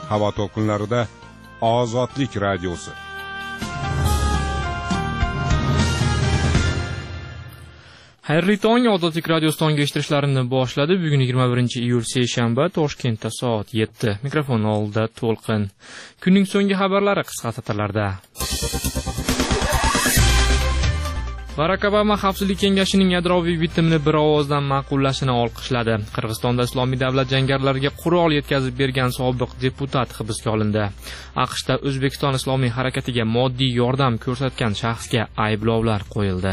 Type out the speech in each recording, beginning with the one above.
havo to'lqinlarida Ozodlik radiosi. Xayrli tong, Ozodlik radiosi tongga eshittirishlarini boshladi. Bugun 21-iyul seshanba, Toshkentda soat 7. Mikrofon oldida To'lqin. Kunning so'nggi xabarlari qisqa satrlarda. Barack Obama Xavfsizlik kengashining yadroviy bitimni bir ovozdan ma'qullashini olqishladi. Qirg'izistonda Islomiy davlat jangarilarga qurol yetkazib bergan sobiq deputat hibsga olindi. AQShda O'zbekiston Islomiy harakatiga moddiy yordam ko'rsatgan shaxsga ayblovlar qo'yildi.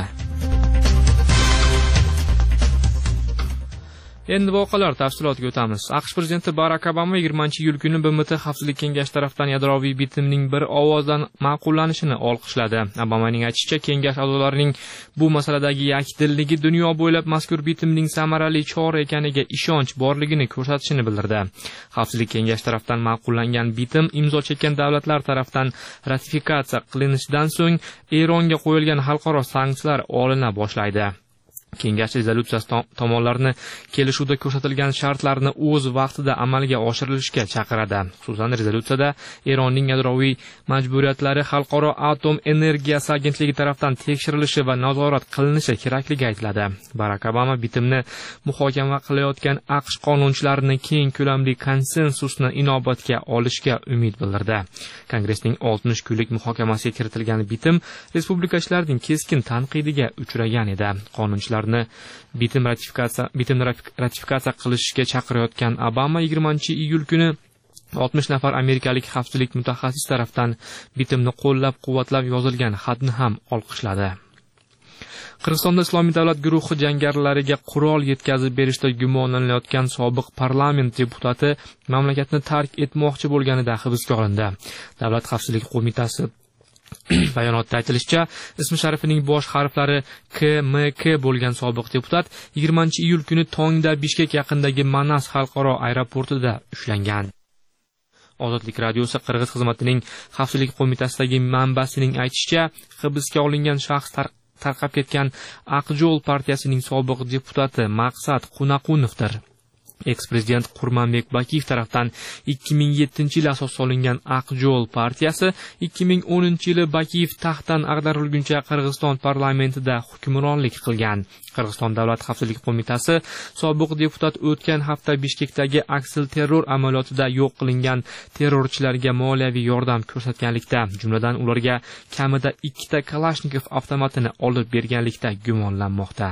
Endi voqealar tafsilotiga o'tamiz. AQSh prezidenti Barack Obama 20-iyul kuni BMT Xavfsizlik kengashi tomonidan yadroviy bitimning bir ovozdan ma'qullanishini olqishladi. Obamaning aytishicha, kengash a'zolarining bu masaladagi yakdilligi dunyo bo'ylab mazkur bitimning samarali chora ekaniga ishonch borligini ko'rsatishini bildirdi. Xavfsizlik kengashi tomonidan ma'qullangan bitim imzo chekkan davlatlar tomonidan ratifikatsiya qilinishidan so'ng Eronga qo'yilgan xalqaro sanksiyalar olina boshlaydi. Kengash rezolyutsiyasi tomonlarni kelishuvda ko'rsatilgan shartlarni o'z vaqtida amalga oshirilishga chaqiradi. Xususan, rezolyutsiyada Eronning yadroviy majburiyatlari Xalqaro atom energiyasi agentligi tomonidan tekshirilishi va nazorat qilinishi kerakligi aytiladi. Barack Obama bitimni muhokama qilayotgan AQSh qonunchilarini keng ko'lamli konsensusni inobatga olishga umid bildirdi. Kongressning 60 kunlik muhokamasiga kiritilgan bitim respublikachilarning keskin tanqidiga uchragan edi. Qonunchilar bitimni ratifikatsiya qilishga chaqirayotgan Obama 20-iyul kuni 60 nafar amerikalik xavfsizlik mutaxassisi tomonidan bitimni qo'llab-quvvatlab yozilgan xatni ham olqishladi. Qirg'izistonda Islomiy davlat guruhi jangarilariga qurol yetkazib berishda gumonlanayotgan sobiq parlament deputati mamlakatni tark etmoqchi bo'lganida hibsga olindi. Davlat xavfsizlik qo'mitasi bayonotda aytilishicha, ismi sharifining bosh harflari KMK bo'lgan sobiq deputat 20-iyul kuni tongda Bishkek yaqinidagi Manas xalqaro aeroportida ushlangan. Ozodlik radiosi Qirg'iz xizmatining xavfsizlik qo'mitasidagi manbasining aytishicha, hibsga olingan shaxs tarqab ketgan Aqjo'l partiyasining sobiq deputati Maqsad Qunaqunovdir. Eks-prezident Qurmanbek Bakiyev tomonidan 2007-yil asos solingan Aqjo'l partiyasi 2010-yili Bakiyev taxtdan ag'darilguncha Qirg'iziston parlamentida hukmronlik qilgan. Qirg'iziston davlat xavfsizlik qo'mitasi sobiq deputat o'tgan hafta Bishkekdagi aksil terror amaliyotida yo'q qilingan terrorchilarga moliyaviy yordam ko'rsatganlikda, jumladan ularga kamida 2 ta Kalashnikov avtomatini olib berganlikda gumonlanmoqda.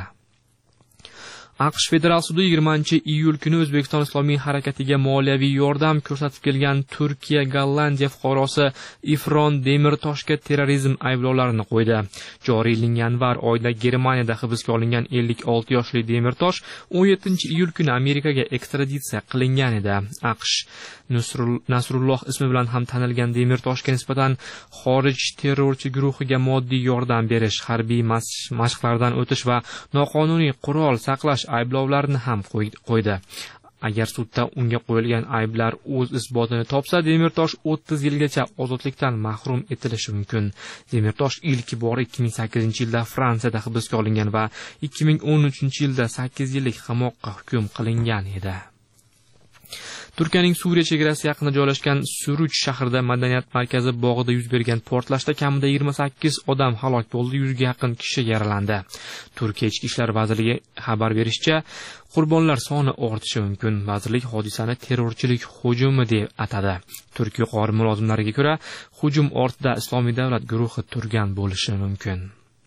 AQSh federal sudi 20-iyul kuni O'zbekiston Islomiy harakatiga moliyaviy yordam ko'rsatib kelgan Turkiya Gollandiya fuqarosi Ifron Demirtoshga terrorizm ayblovlarini qo'ydi. Joriy yilning yanvar oyida Germaniyada hibsga olingan 56 yoshli Demirtosh 17-iyul kuni Amerikaga ekstraditsiya qilingan edi. AQSh Nasrulloh ismi bilan ham tanilgan Demirtoshga nisbatan xorij terrorchi guruhiga moddiy yordam berish, harbiy mashqlardan o'tish va noqonuniy qurol saqlash ayblovlarini ham qo'ydi. Agar sudda unga qo'yilgan ayblar o'z isbotini topsa, Demirtosh 30 yilgacha ozodlikdan mahrum etilishi mumkin. Demirtosh ilk bor 2008-yilda Fransiyada hibsga olingan va 2013-yilda 8 yillik qamoqqa hukm qilingan edi. Turkiyaning Suriya chegarasi yaqinida joylashgan Suruch shahrida madaniyat markazi bog'ida yuz bergan portlashda kamida 28 odam halok bo'ldi, 100 ga yaqin kishi yaralandi. Turkiya Ichki ishlar vazirligi xabar berishicha, qurbonlar soni ortishi mumkin. Vazirlik hodisani terrorchilik hujumi deb atadi. Turkiya yuqori mulozimlariga ko'ra, hujum ortida Islomiy davlat guruhi turgan bo'lishi mumkin.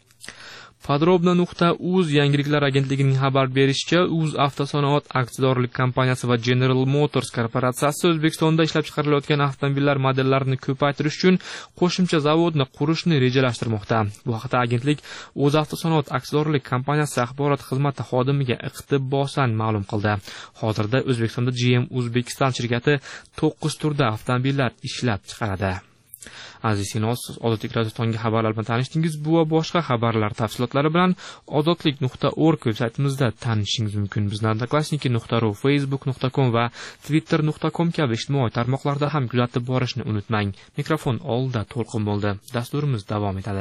Podrobno.uz yangiliklar agentligining xabar berishicha, Uz avtosanoat aksiyadorlik kompaniyasi va General Motors korporatsiyasi O'zbekistonda ishlab chiqarilayotgan avtomobillar modellarini ko'paytirish uchun qo'shimcha zavodni qurishni rejalashtirmoqda. Bu haqda agentlik O'z avtosanoat aksiyadorlik kompaniyasi axborot xizmati xodimiga iqtibosan ma'lum qildi. Hozirda O'zbekistonda GM Uzbekistan shirkati 9 turda avtomobillar ishlab chiqaradi. Aziz sinosiz, Ozodlik radio tongi xabarlar bilan tanishdingiz. Bu va boshqa xabarlar tafsilotlari bilan ozodlik.org saytimizda tanishishingiz mumkin. Bizni odnoklassniki.ru, facebook.com va twitter.com kabi ijtimoiy tarmoqlarda ham kuzatib borishni unutmang. Mikrofon oldida To'lqin bo'ldi. Dasturimiz davom etadi.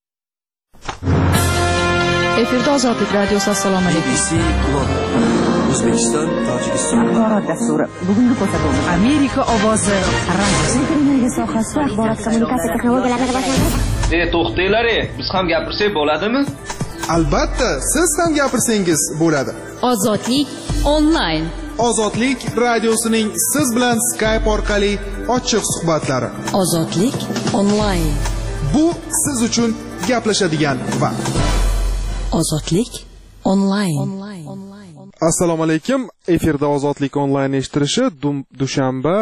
Efirda Ozodlik radiosi. Assalomu alaykum. O'zbekiston, Tojikiston. Axborot dasturi. Bugungi ko'rsatuvimiz Amerika ovozi radiosi. Energiya sohasida axborot kommunikatsiya texnologiyalarini rivojlantirish. To'xtanglar, biz ham gapirsak bo'ladimi? Albatta, siz ham gapirsangiz bo'ladi. Ozodlik onlayn. Ozodlik radiosining siz bilan Skype orqali ochiq suhbatlari. Ozodlik onlayn. Bu siz uchun gaplashadigan vaqt. Ozodlik onlayn. Assalomu alaykum. Efirda Ozodlik onlayn eshittirishi dushanba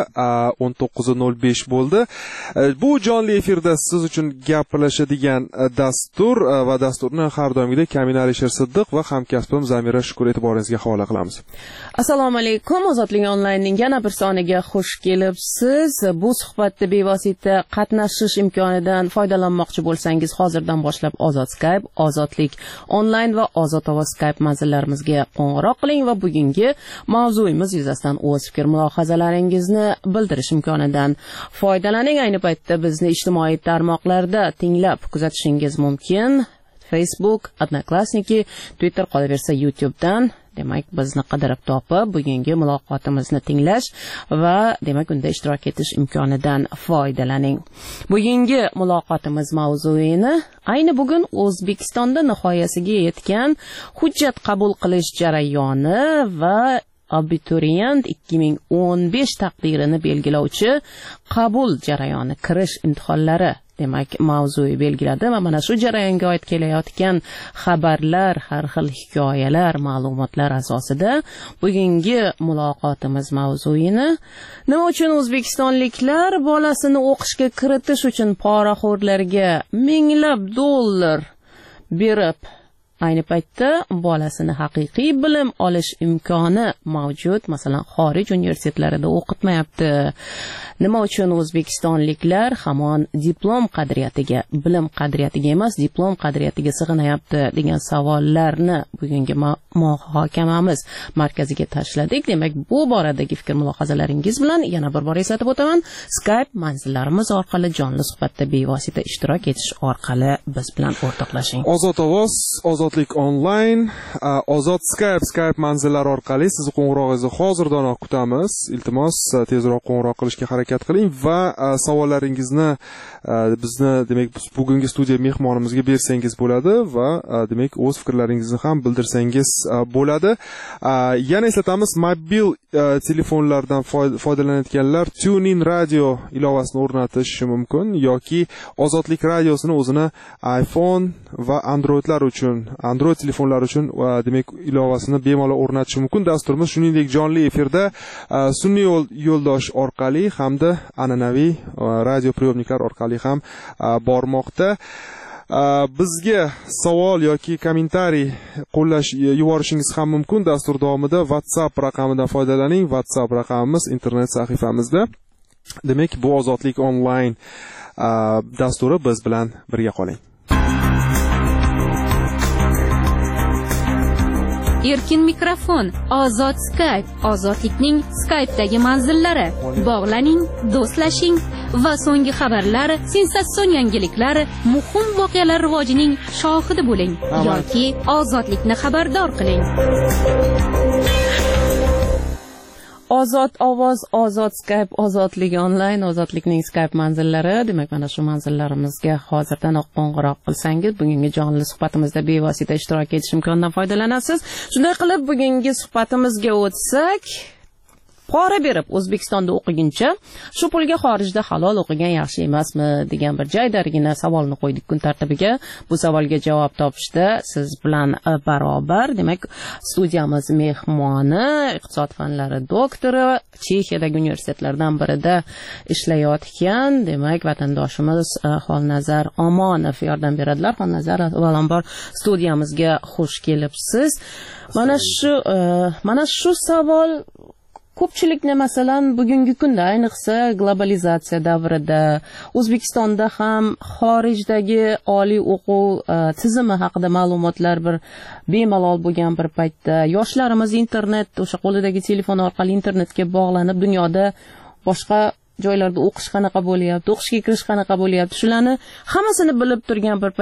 19:05 bo'ldi. Bu jonli efirda siz uchun gaplashadigan dastur va dasturni har doimgidek Kamina Alisher Siddiq va hamkasbim Zamira Shukur e'tiboringizga havola qilamiz. Assalomu alaykum. Ozodlik onlaynning yana bir soniga xush kelibsiz. Bu suhbatda bevosita qatnashish imkonidan foydalanmoqchi bo'lsangiz, hozirdan boshlab Ozod Skype, Ozodlik onlayn va Ozod ovoz Skype manzillarimizga qo'ng'iroq qiling va bugungi mavzuyimiz yuzasidan o'z fikr mulohazalaringizni bildirish imkonidan foydalaning. Ayni paytda bizni ijtimoiy tarmoqlarda tinglab kuzatishingiz mumkin. Facebook, Odnoklassniki, Twitter, qolaversa YouTube'dan. Demak, bizni qidirib topib, bugungi muloqotimizni tinglash va demak unda ishtirok etish imkonidan foydalaning. Bugungi muloqotimiz mavzuini ayni bugun O'zbekistonda nihoyasiga yetgan hujjat qabul qilish jarayoni va abituriyent 2015 taqdirini belgilovchi qabul jarayoni, kirish imtihonlari demak mavzuyi belgiladi va mana shu jarayonga oid kelayotgan xabarlar, har xil hikoyalar, ma'lumotlar asosida bugungi muloqotimiz mavzuyini nima uchun o'zbekistonliklar bolasini o'qishga kiritish uchun poraxo'rlarga minglab dollar berib ayni paytda bolasini haqiqiy bilim olish imkoni mavjud, masalan, xorij universitetlarida o'qitmayapti. Nima uchun o'zbekistonliklar hamon diplom qadriyatiga, bilim qadriyatiga emas, diplom qadriyatiga sig'inayapti degan savollarni bugungi muhokamamiz markaziga tashladik. Demak, bu boradagi fikr mulohazalaringiz bilan yana bir bor eslatib o'taman, Skype manzillarimiz orqali jonli suhbatda bevosita ishtirok etish orqali biz bilan o'rtoqlashing. Ozod ovoz, Ozodlik onlayn, Ozod Skype manzillari orqali sizni qo'ng'irog'ingizni hozirdanoq kutamiz. Iltimos, tezroq qo'ng'iroq qilishga harakat qiling va savollaringizni bizni demak bugungi studiya mehmonimizga bersangiz bo'ladi va demak o'z fikrlaringizni ham bildirsangiz bo'ladi. Yana eslatamiz, mobil telefonlardan foydalanayotganlar TuneIn radio ilovasini o'rnatish mumkin yoki Ozodlik radiosini o'zini iPhone va Androidlar uchun, Android telefonlar uchun demak ilovasini bemalol o'rnatish mumkin. Dasturimiz shuningdek jonli efirda sun'iy yo'ldosh orqali hamda an'anaviy radio priyomniklar orqali ham bormoqda. Bizga savol yoki kommentariy qo'llash yuborishingiz ham mumkin. Dastur davomida WhatsApp raqamidan foydalaning. WhatsApp raqamimiz internet sahifamizda. Demak, bu Ozodlik onlayn dasturi, biz bilan birga qoling. Erkin mikrofon, Ozod Skype, Ozodlikning Skype'dagi manzillari. Bog'laning, do'stlashing va so'nggi xabarlar, sensatsion yangiliklar, muhim voqealar rivojining shohidi bo'ling yoki Ozodlikni xabardor qiling. Ozod ovoz, Ozod Skype, Ozodlik onlayn, Ozodlikning Skype manzillari. Demak, mana shu manzillarimizga hozirdan qo'ng'iroq qilsangiz, bugungi jonli suhbatimizda bevosita ishtirok etish imkonidan foydalanasiz. Shunday qilib, bugungi suhbatimizga o'tsak, pora berib O'zbekistonda o'qiguncha, shu pulga xorijda halol o'qigan yaxshi emasmi degan bir joydargina savolni qo'ydik kun tartibiga. Bu savolga javob topishda siz bilan barobar, demak, studiyamiz mehmoni, iqtisod fanlari doktori, Chexiyadagi universitetlardan birida ishlayotgan, demak, vatandoshimiz Xolnazar Omonov yordam beradilar. Xolnazar, avvalambor studiyamizga xush kelibsiz. Mana shu savol ko'pchilikni masalan bugungi kunda, ayniqsa globalizatsiya davrida O'zbekistonda ham xorijdagi oliy o'quv tizimi haqida ma'lumotlar bir bemalol bo'lgan bir paytda yoshlarimiz internet, o'sha qo'lidagi telefon orqali internetga bog'lanib dunyoda boshqa joylarda o'qish qanaqa bo'lyapti, o'qishga kirish qanaqa bo'lyapti, shularni hammasini bilib turgan bir